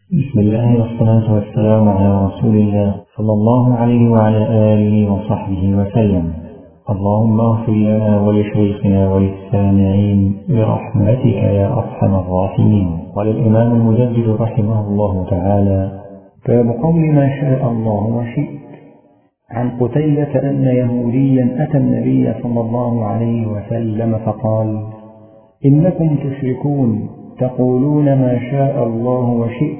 بسم الله والصلاة والسلام على رسول الله صلى الله عليه وعلى آله وصحبه وسلم. اللهم اغفر لنا ولشيخنا وللسامعين برحمتك يا أرحم الراحمين. قال الإمام المجدد رحمه الله تعالى: باب قول ما شاء الله وشئت. عن قتيلة أن يهوديا أتى النبي صلى الله عليه وسلم فقال: إنكم تشركون تقولون ما شاء الله وشئت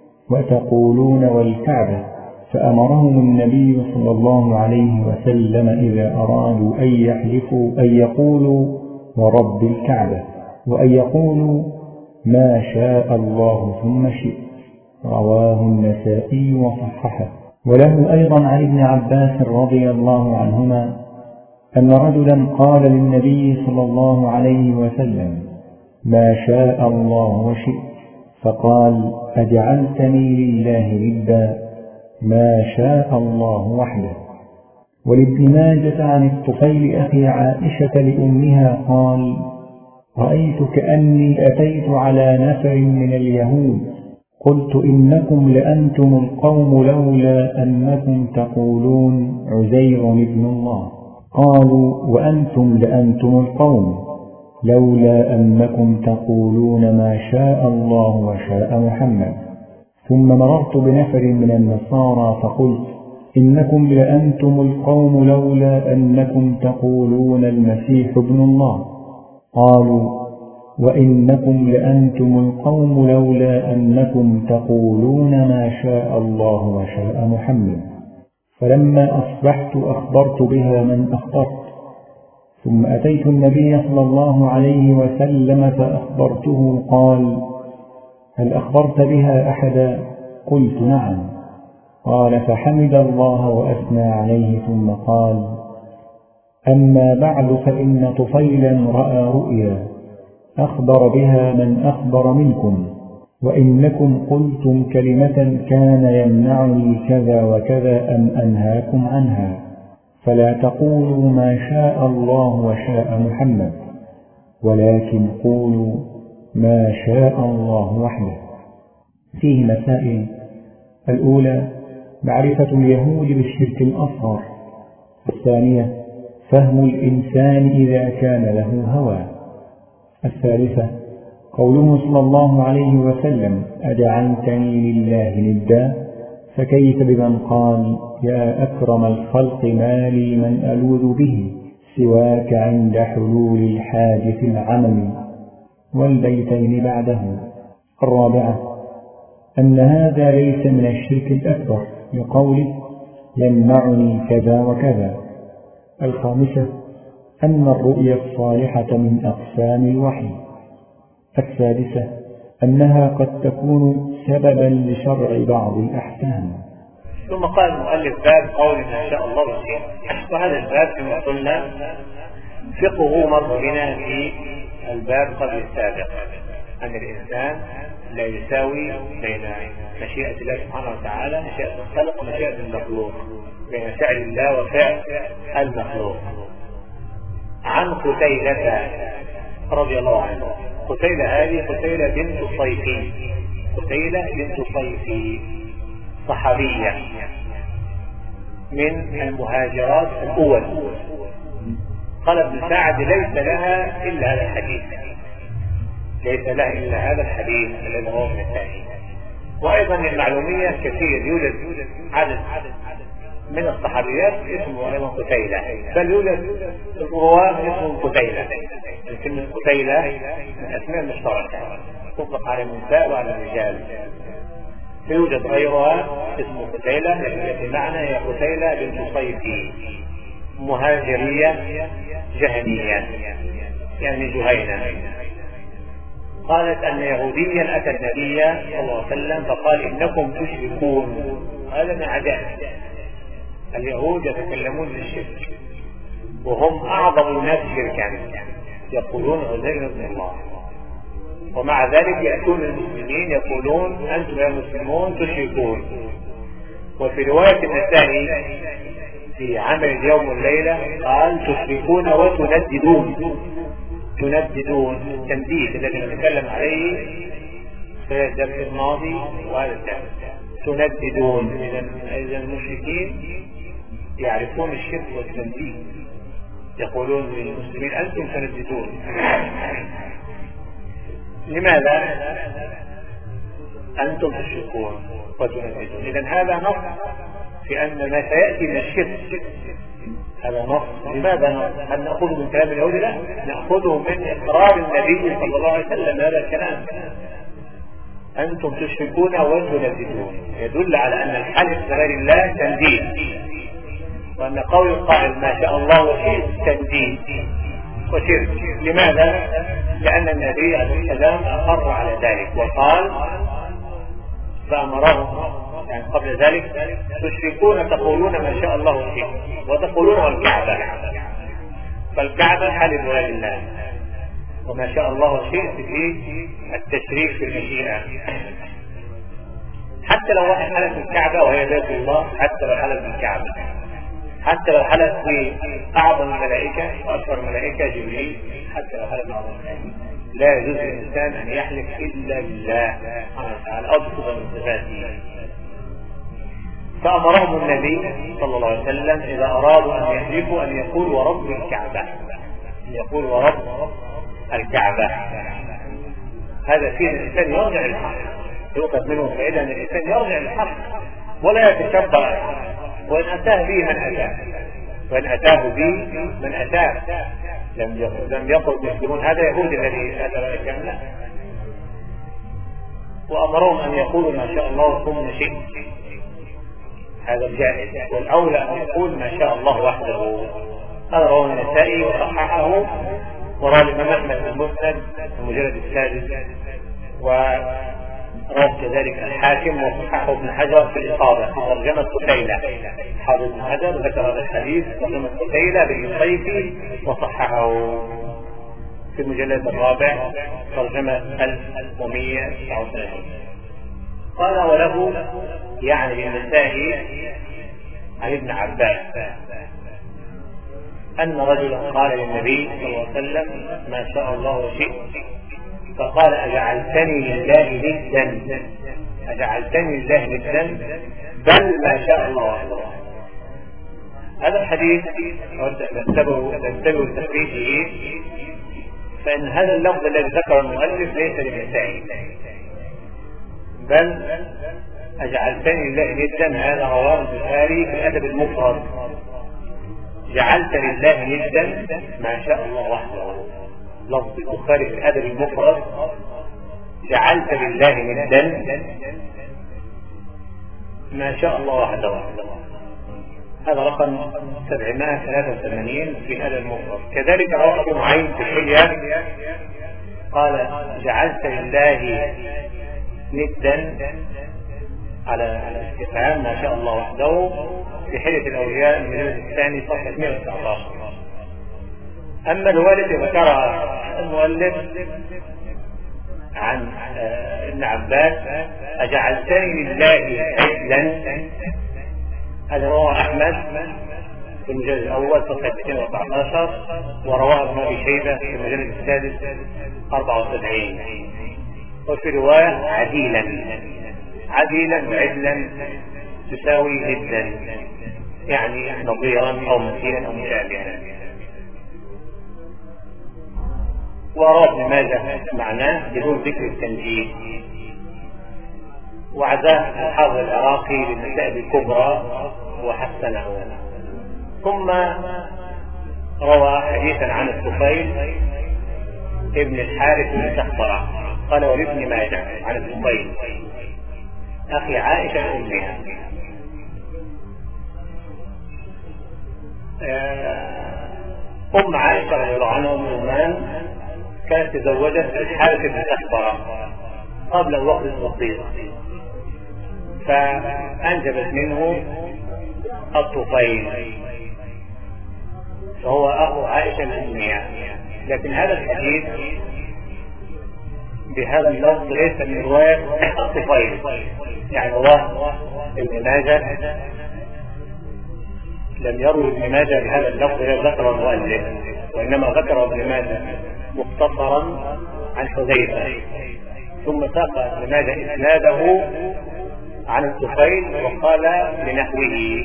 وتقولون والكعبة. فأمرهم النبي صلى الله عليه وسلم إذا أرادوا أن يحلفوا أن يقولوا ورب الكعبة، وأن يقولوا ما شاء الله ثم شئت. رواه النسائي وصححه. وله أيضا عن ابن عباس رضي الله عنهما أن رجلا قال للنبي صلى الله عليه وسلم: ما شاء الله وشئت. فقال: أجعلتني لله ندا؟ ما شاء الله وحده. ولابن ماجة عن الطفيل أخي عائشة لأمها قال: رأيت كأني أتيت على نفر من اليهود قلت: إنكم لأنتم القوم لولا أنكم تقولون عزير ابن الله. قالوا: وأنتم لأنتم القوم لولا أنكم تقولون ما شاء الله وشاء محمد. ثم مررت بنفر من النصارى فقلت: إنكم لأنتم القوم لولا أنكم تقولون المسيح ابن الله. قالوا: وإنكم لأنتم القوم لولا أنكم تقولون ما شاء الله وشاء محمد. فلما أصبحت أخبرت بها من أخبرت، ثم أتيت النبي صلى الله عليه وسلم فأخبرته. قال: هل أخبرت بها أحدا؟ قلت: نعم. قال: فحمد الله وأثنى عليه ثم قال: أما بعد، فإن طفيلا رأى رؤيا أخبر بها من أخبر منكم، وإنكم قلتم كلمة كان يمنعني كذا وكذا أن أنهاكم عنها، فلا تقولوا ما شاء الله وشاء محمد، ولكن قولوا ما شاء الله وحده. فيه مسائل: الأولى معرفة اليهود بالشرك الأصغر. الثانية فهم الإنسان إذا كان له هوى. الثالثة قوله صلى الله عليه وسلم: أجعلتني لله ندا؟ فكيف بمن قال: يا أكرم الخلق ما لي من ألوذ به سواك عند حلول الحادث العمم. والبيتين بعده. الرابعة أن هذا ليس من الشرك الأكبر لقوله: يمنعني كذا وكذا. الخامسة أن الرؤيا الصالحة من أقسام الوحي. السادسة أنها قد تكون سببا لشرع بعض الأحكام. ثم قال المؤلف: باب قول ما شاء الله وشئت. وهذا الباب كما قلنا فقهه مر بنا في الباب قبل السابق، أن الإنسان لا يساوي بين مشيئة الله سبحانه وتعالى، مشيئة الخلق ومشيئة المخلوق، بين فعل الله وفعل المخلوق. عن قتيلة رضي الله عنه. قتيلة هذه قتيلة بنت صيفي، قتيلة بنت صيفي صحابية من المهاجرات الأول. قال ابن سعد: ليس لها إلا هذا الحديث، ليس لها إلا هذا الحديث الذي هو من الثاني. وأيضا المعلومية كثير، يوجد عدد من الصحابيات اسمه أيضا قتيلة، بل يوجد رواه اسمه قتيلة. كلمة قتيلة من أسماء المشتركة تطلق على النساء وعلى الرجال. يوجد غيرها اسمه قتيلة، لكن المعنى هي قتيلة بنت صيفي، مهاجرية جهنية، يعني جهينة. قالت أن يهوديا أتى النبي صلى الله عليه وسلم فقال: إنكم تشركون. هذا من عجائب اليهود، يتكلمون بالشرك وهم أعظم الناس شركا، يقولون عزير ابن الله، ومع ذلك يأتون المسلمين يقولون: أنتم يا مسلمون تشركون. وفي رواية النسائي في عمل اليوم والليلة قال: تشركون وتنددون. تنددون، التنديد الذي نتكلم عليه فهي الدرس الماضي وهذا الدرس. تنددون، إذا المشركين يعرفون الشرك والتنديد، يقولون للمسلمين أنتم تنددون. لماذا أنتم تشركون وتنددون؟ إذن هذا نص في أن ما سيأتي من الشرك هذا نص. لماذا نص؟ هل نأخذه من كلام اليهود؟ لا، نأخذه من إقرار النبي صلى الله عليه وسلم هذا الكلام، أنتم تشركون وتنددون، يدل على أن الحلف بغير الله تنديد، وأن قول القائل ما شاء الله وشئت تنديد وشرك. لماذا؟ لأن النبي عليه السلام أقر على ذلك وقال فأمرهم، يعني قبل ذلك تشركون تقولون ما شاء الله وشئت وتقولون والكعبة، فالكعبة حلف بغير الله، وما شاء الله وشئت في التشريك في المشيئة. حتى لو واحد حلف بالكعبة وهي ذات الله، حتى لو حلف بالكعبة، حتى لو حلف بأعظم الملائكة وأكثر الملائكة جبريل، حتى لو حلف بأعظم الملائكة، لا يجوز للإنسان أن يحلف إلا بالله سبحانه وتعالى أو بصفة من صفاته. فأمرهم النبي صلى الله عليه وسلم إذا أرادوا أن يحلفوا أن يقولوا ورب الكعبة، أن يقولوا ورب الكعبة. هذا فيه الإنسان يرجع للحق، يؤخذ منه فائدة أن الإنسان يرجع للحق ولا يتشبع الحق، وإن أتاه به من أتاه، وإن أتاه به من أتاه. لم يقل المسلمون هذا يهودي الذي أتى بالكعبة، وأمرهم أن يقولوا ما شاء الله ثم شئت، هذا الجائز، والأولى أن يقول ما شاء الله وحده. هذا رواه النسائي وصححه، ورواه الإمام أحمد في المسند المجلد السادس، ورواه كذلك الحاكم وصححه ابن حجر في الإصابة في ترجمة قتيلة. حافظ ابن حجر ذكر هذا الحديث ترجمة قتيلة بالصيفي وصححه في المجلد الرابع ترجمة 1139. قال وله يعني النسائي عن ابن عباس أن رجلا قال للنبي صلى الله عليه وسلم ما شاء الله وشئت، فقال أجعلتني لله ندا، أجعلتني لله ندا بل ما شاء الله وحده. هذا الحديث ننتبه لتخريجه، فإن هذا اللفظ الذي ذكر المؤلف ليس للنسائي، بل أجعلتني لله ندا هذا رواه البخاري في الأدب المفرد. جعلت لله ندا ما شاء الله وحده، لفظ البخاري في الأدب المفرد جعلت لله ندا ما شاء الله وحده. هذا رقم 783 في الأدب المفرد. كذلك رواه أبو معين في الحلية قال جعلت لله ندا على الاستفهام ما شاء الله وحده في حلية الأولياء المجلد الثاني صفحة 119. أما الوالد ذكرها المؤلف عن ابن عباس أجعلتني لله عدلا، هذا رواه أحمد في المجلد الأول صفحة 214، ورواه ابن أبي شيبة في المجلد السادس 74. وفي رواية عديلا، عديلا وعدلا تساوي جدا، يعني نظيرا أو مثيلا أو مشابها. وروى ابن ماجه معناه بدون ذكر التنجيد، وعزاه الحافظ العراقي للمسائل الكبرى وحسنه. ثم روى حديثا عن الطفيل ابن الحارث بن سخبرة قال ولابن ماجه عن الطفيل أخي عائشة أمها أم عائشة رضي الله عنها أم رومان كانت تزوجت الحارث بن سخبرة قبل الوقت البسيط، فأنجبت منه الطفيل، فهو أخو عائشة الأمية. لكن هذا الحديث بهذا اللفظ ليس من رواية الطفيل، يعني الله ابن ماجه لم يروي ابن ماجه بهذا اللفظ ذكر المؤلف، وإنما ذكر ابن ماجه مختصرا عن حذيفة ثم ساق لماذا إسناده عن الطفيل وقال لنحوه.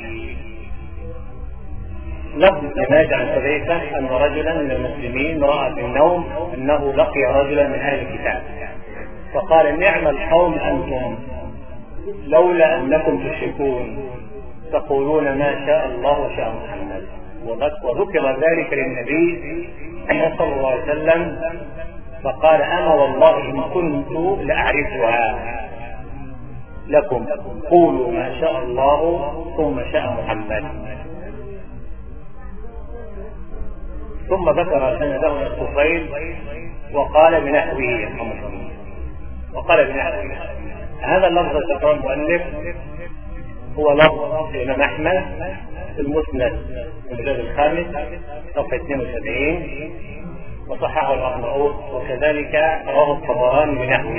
لفظ لماذا عن حذيفة أن رجلا من المسلمين رأى في النوم أنه لقي رجلا من أهل الكتاب فقال نعم القوم أنتم لولا أنكم تشركون تقولون ما شاء الله وشاء محمد. وذكر ذلك للنبي صلى الله عليه وسلم فقال أنا والله إن كنت لأعرفها لكم قولوا ما شاء الله ثم شاء محمد. ثم ذكر سنده الطفيل وقال بنحوه هذا اللفظ ذكر المؤلف هو لفظ الإمام أحمد في المسند المجلد الخامس صفحة 72 وصححه الأرناؤوط وكذلك رواه الطبراني بنحوه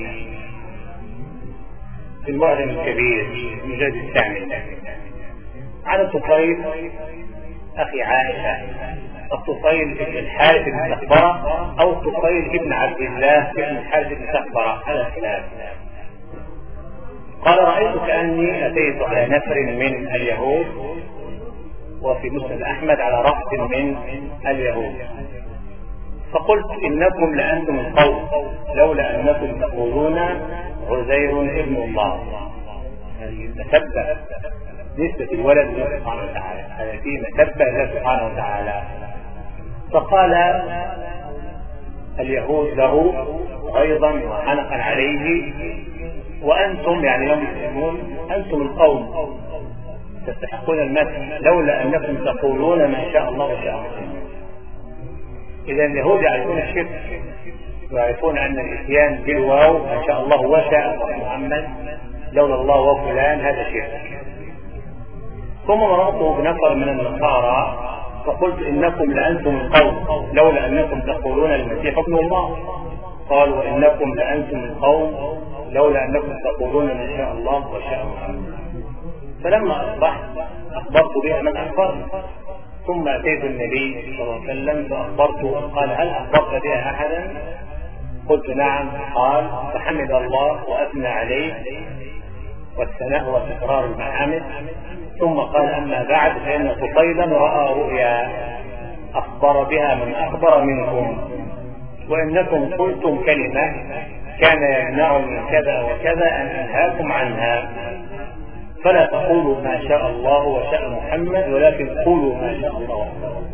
في المعجم الكبير المجلد الثامن عن الطفيل أخي عائشة الطفيل بن الحارث بن سخبرة أو الطفيل بن عبد الله بن الحارث بن سخبرة على الخلاف. قال رأيت كأني أتيت على نفر من اليهود وفي مسند أحمد على رهط من اليهود فقلت إنكم لأنتم القوم لولا أنكم تقولون عزير ابن الله. مسبة نسبة الولد لله سبحانه وتعالى هذا فيه مسبة لله سبحانه وتعالى. فقال اليهود له أيضا وحنقا عليه وأنتم يعني يوم المسلمون أنتم القوم تستحقون المدح لولا أنكم تقولون ما شاء الله وشاء محمد. إذا اليهود يعرفون الشرك ويعرفون أن الإتيان بالواو ما شاء الله وشاء محمد لولا الله وفلان هذا شرك. ثم مررته بنفر من النصارى فقلت إنكم لأنتم القوم لولا أنكم تقولون المسيح ابن الله قالوا وإنكم لأنتم القوم لولا أنكم تقولون ما شاء الله وشاء محمد. فلما أصبحت أخبرت بها من أخبرني ثم أتيت النبي صلى الله عليه وسلم فأخبرته قال هل أخبرت بها أحدا؟ قلت نعم. قال فحمد الله وأثنى عليه والثناء وتكرار المحامد ثم قال أما بعد فإن طفيلا رأى رؤيا أخبر بها من أخبر منكم وإنكم قلتم كلمة كان يمنعني من كذا وكذا أن أنهاكم عنها فلا تقولوا ما شاء الله وشاء محمد ولكن قولوا ما شاء الله.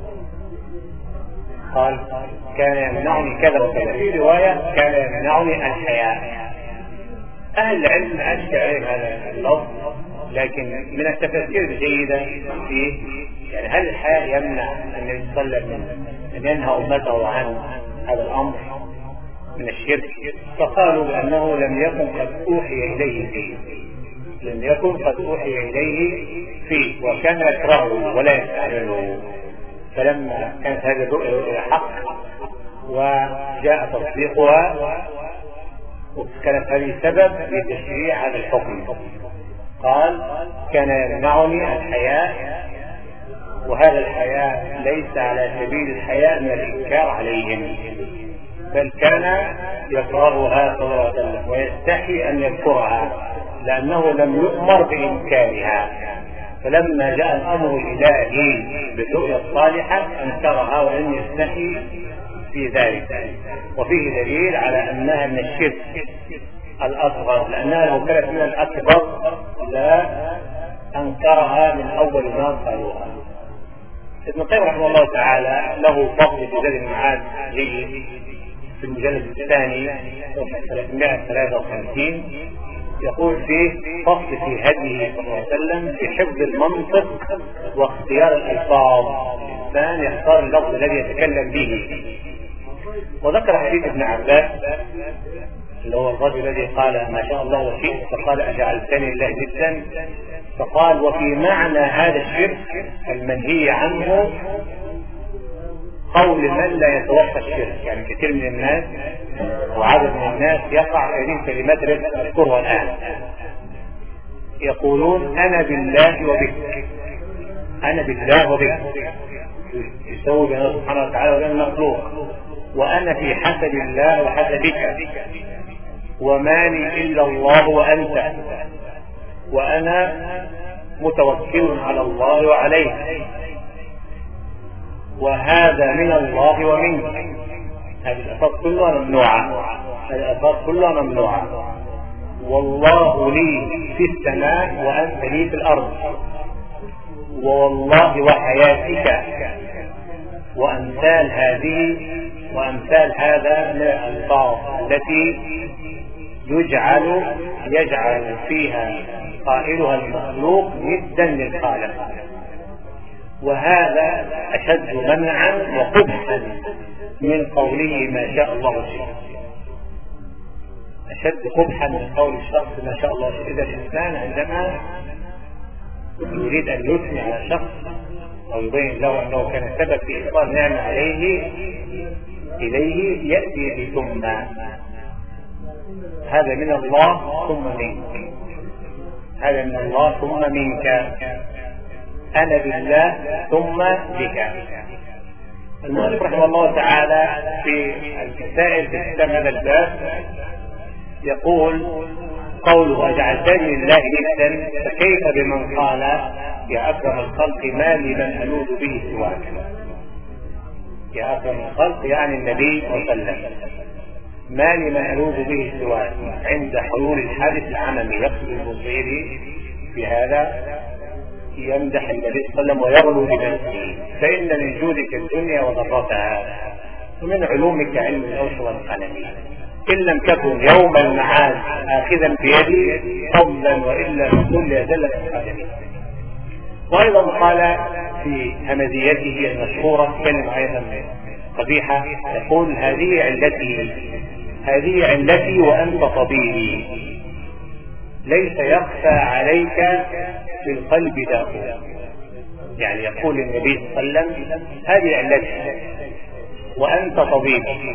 قال كان يمنعني كذا وكذا. في رواية كان يمنعني الحياء. أهل العلم أشكى عليهم هذا اللفظ لكن من التفسير الجيدة فيه يعني هل الحياء يمنع النبي صلى الله عليه وسلم أن ينهى أمته عن هذا الأمر من الشرك؟ فقالوا بأنه لم يكن قد أوحي إليه فيه وكان يكرهه ولا يستعمله. فلما كانت هذه الرؤيا حق وجاء تصديقها وكانت هذه سبب لتشريع هذا الحكم قال كان يمنعني الحياء وهذا الحياء ليس على سبيل الحياء من الإنكار عليهم بل كان يكرهها صلى الله عليه وسلم ويستحي أن يذكرها لأنه لم يؤمر بإنكارها. فلما جاء الأمر الإلهي بالرؤيا الصالحة أنكرها ولم يستحي في ذلك. وفيه دليل على أنها من الشرك الأصغر لأنها لو كانت من الأكبر لا أنكرها من أول ما قالوها. ابن القيم رحمه الله تعالى له فصل في زاد المعاد جيد في المجلد الثاني 353 يقول فيه فصل في هديه صلى الله عليه وسلم في حفظ المنطق واختيار الألفاظ. الإنسان يختار اللفظ الذي يتكلم به. وذكر حديث ابن عباس اللي هو الرجل الذي قال ما شاء الله وشئت فقال أجعلتني الله جدا فقال وفي معنى هذا الشرك المنهي عنه قول من لا يتوقع الشرك. يعني كثير من الناس وعدد من الناس يقع في هذه الكلمات التي أذكرها الآن يقولون أنا بالله وبك يسوي بين الله سبحانه وتعالى وبين المخلوق وأنا في حسب الله وحسبك وما لي إلا الله وأنت، وأنا متوكل على الله وعليك، وهذا من الله ومنك. هذه الألفاظ كلها ممنوعة، والله لي في السماء وأنت لي في الأرض، والله وحياتك، وأمثال هذا من الألفاظ التي يجعل فيها قائلها المخلوق ندا للخالق، وهذا أشد منعا وقبحا من قوله ما شاء الله شاء، أشد قبحا من قول الشخص ما شاء الله شاء. إذا الإنسان عندما يريد أن يثني على شخص أو يبين له أنه كان سبب في إحضار نعمة إليه يأتي بثم، هذا من الله ثم منك، هذا من الله ثم منك، أنا بالله ثم بك. المؤلف رحمه الله تعالى في المسائل في كتاب هذا الباب يقول: قوله أجعلتني لله ندا، فكيف بمن قال يا أكرم الخلق ما لي من ألوذ به سواك. يا أكرم الخلق يعني النبي صلى الله عليه وسلم، ما لي من ألوذ به سواك عند حلول الحادث العممي. يقصد البصيري في هذا يمدح النبي صلى الله عليه وسلم ويغلو بنفسه: فإن من جودك الدنيا وضرتها، ومن علومك علم الأوش والقلم، إن لم تكن يوم المعاد آخذا بيدي فضلا وإلا فكل يزل القدم. وأيضا قال في همزيته المشهورة كلمة أيضا قبيحة، يقول: هذه علتي وأنت طبيبي، ليس يخفى عليك في القلب داء. يعني يقول النبي صلى الله عليه وسلم: هذه علتي وأنت طبيبي.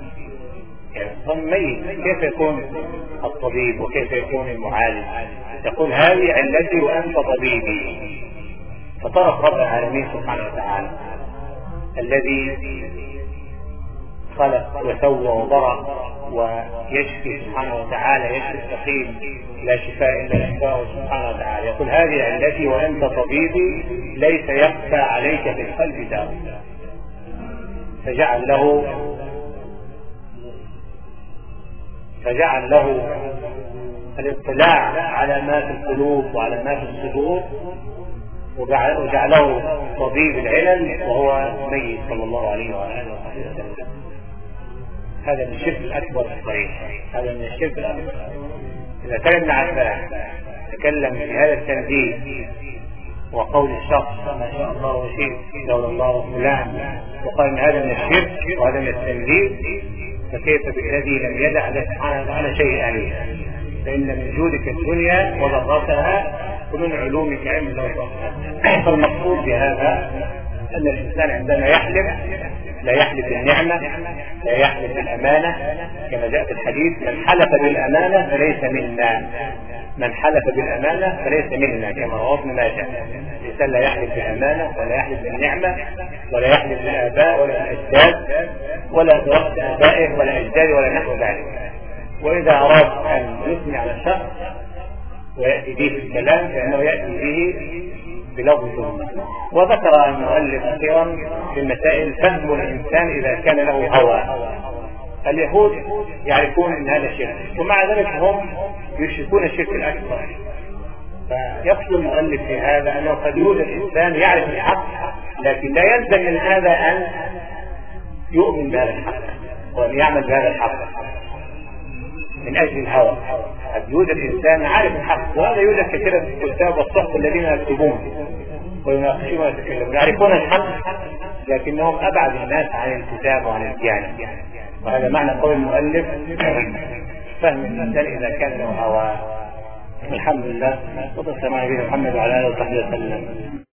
يعني كيف يكون الطبيب وكيف يكون المعالج؟ يقول: هذه علتي وأنت طبيبي. فطرف رب العالمين سبحانه وتعالى الذي خلق وسوى وضرع ويشفي سبحانه وتعالى، يشفي السقيم لا شفاء إلا شفاءه سبحانه وتعالى. يقول: هذه علتي وأنت طبيبي، ليس يخفى عليك في القلب داء. فجعل له الاطلاع على ما في القلوب وعلى ما في الصدور، وجعله طبيب العلل وهو ميت صلى الله عليه وآله وسلم. هذا من الشرك الأكبر الصريح، هذا من الشرك الأكبر. إذا كان ابن عباس تكلم في هذا التنزيل وقول الشخص ما شاء الله وشئت لولا الله فلان، وقال ان هذا من الشرك وهذا من التنزيل، فكيف بالذي لم يدع له سبحانه وتعالى شيئا؟ فإن من جودك الدنيا وضرتها، ومن علومك علم الأوش. فالمقصود بهذا أن الإنسان عندما يحلف لا يحلف بالنعمة، لا يحلف بالأمانة، كما جاء في الحديث: من حلف بالأمانة فليس منا، من حلف بالأمانة فليس منا، كما رواه ابن ماجه. الإنسان لا يحلف بالأمانة ولا يحلف بالنعمة ولا يحلف بالآباء ولا الأجداد ولا برأس آبائه ولا أجداده ولا نحو ذلك. وإذا أراد أن يثني على الشخص ويأتي به في الكلام فإنه يأتي به بلفظ. وذكر المؤلف أخيرا في المسائل فهم الإنسان إذا كان له هوى. اليهود يعرفون أن هذا شرك، ومع ذلك هم يشركون الشرك الأكبر. فيقصد المؤلف في هذا أنه قد يوجد إنسان يعرف الحق، لكن لا يلزم من هذا أن يؤمن بهذا الحق وأن يعمل بهذا الحق من أجل الهوى. قد يوجد إنسان عارف الحق، وهذا يوجد كثيرا في الكتاب والصحف الذين يكتبون ويناقشون ويتكلمون، يعرفون الحق لكنهم أبعد الناس عن الكتاب وعن الديانة. وهذا معنى قول المؤلف: فهم الإنسان إذا كان له هوى. الحمد لله، وصلى الله على محمد وعلى آله وصحبه وسلم.